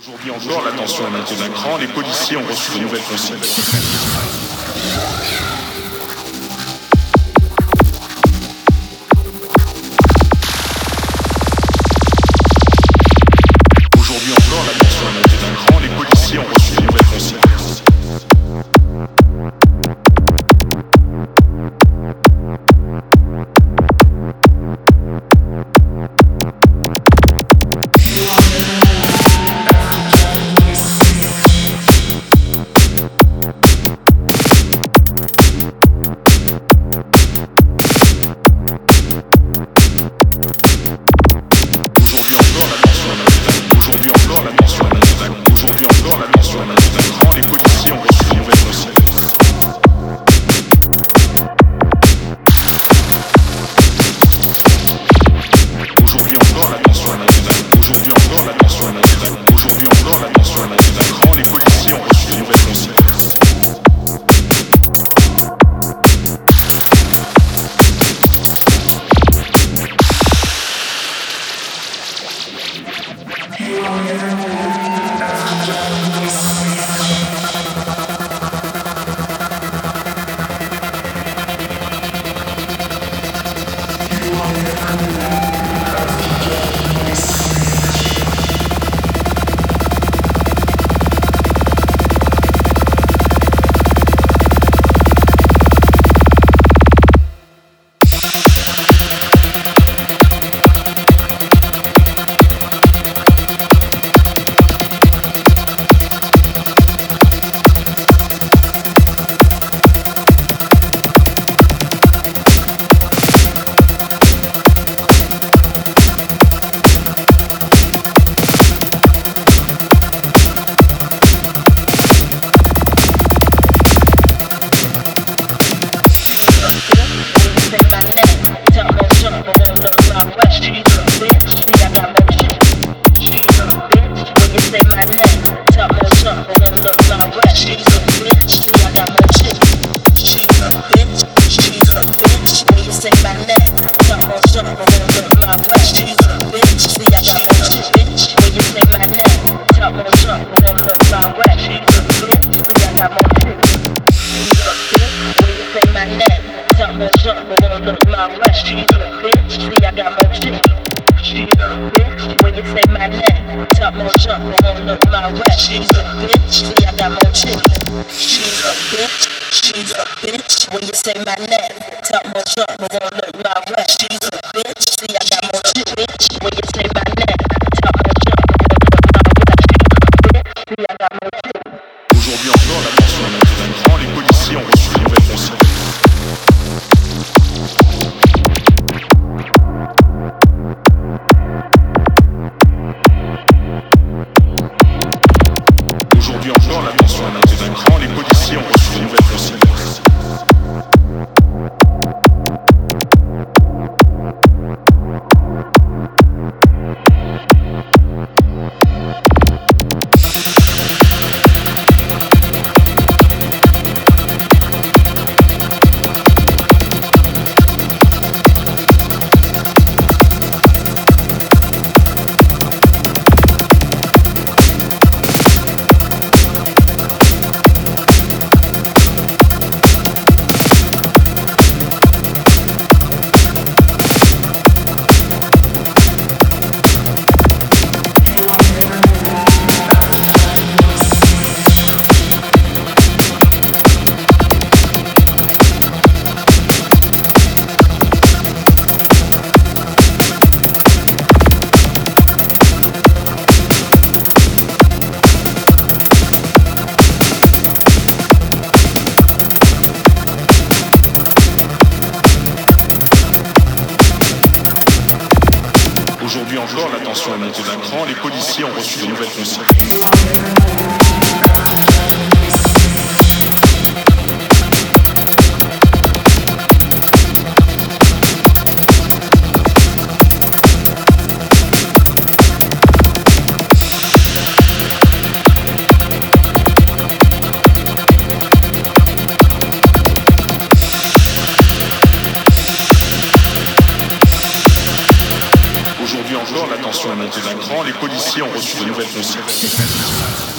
Aujourd'hui encore, la tension est montée d'un cran. Les policiers ont reçu de nouvelles consignes. Aujourd'hui encore, la tension est montée d'un cran. Les policiers ont reçu de nouvelles consignes. Aujourd'hui encore, la tension est montée d'un cran. Les policiers ont reçu de nouvelles consignes. Aujourd'hui encore, la tension la montée d'un cran, les policiers ont reçu de nouvelles consignes.